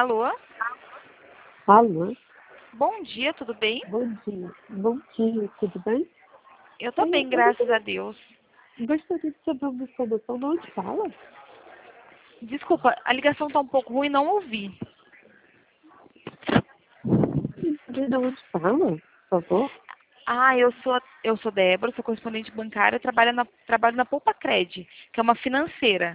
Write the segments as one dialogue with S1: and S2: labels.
S1: Alô?
S2: Alô?
S1: Bom dia, tudo bem?
S2: Bom dia. Bom dia, tudo bem?
S1: Eu tô bem, graças a Deus.
S2: Gostaria de saber uma informação de onde fala.
S1: Desculpa, a ligação tá um pouco ruim, não ouvi.
S2: Saber de onde fala, por favor?
S1: Ah, eu sou Débora, sou correspondente bancária, trabalho na Poupa Cred, que é uma financeira.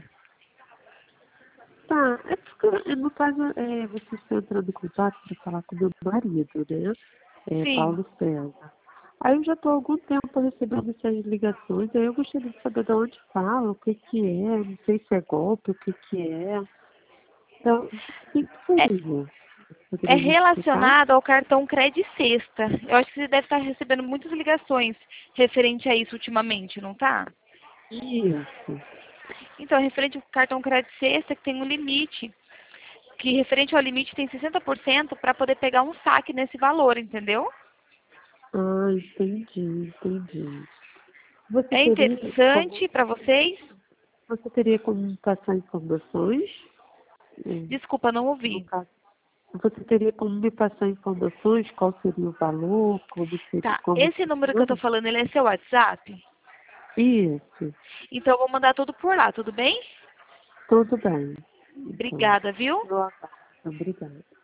S2: Tá, é porque, no caso, você está entrando em contato para falar com meu marido, né?
S1: Sim.
S2: Paulo César. Aí eu já estou há algum tempo recebendo essas ligações, aí eu gostaria de saber de onde fala, o que que é, não sei se é golpe, o que que é. Então, o que que
S1: É,
S2: seria?
S1: é
S2: Poderia me explicar?
S1: relacionado ao cartão Cred Sexta. Eu acho que você deve estar recebendo muitas ligações referente a isso ultimamente, não tá?
S2: Isso.
S1: Então, referente ao cartão Cred Sexta, que tem um limite, que referente ao limite tem 60% para poder pegar um saque nesse valor, entendeu?
S2: Ah, entendi. Você
S1: É
S2: teria como,
S1: interessante para vocês?
S2: você teria como me passar informações?
S1: Desculpa, não
S2: No
S1: ouvi.
S2: caso, você teria como me passar informações? Qual seria o valor? Como seria,
S1: Tá,
S2: como
S1: esse número que eu tô
S2: funciona?
S1: falando, ele é seu WhatsApp?
S2: Isso.
S1: Então eu vou mandar tudo por lá, tudo bem?
S2: Tudo bem. Então,
S1: Obrigada, viu?
S2: no aguardo. Obrigada.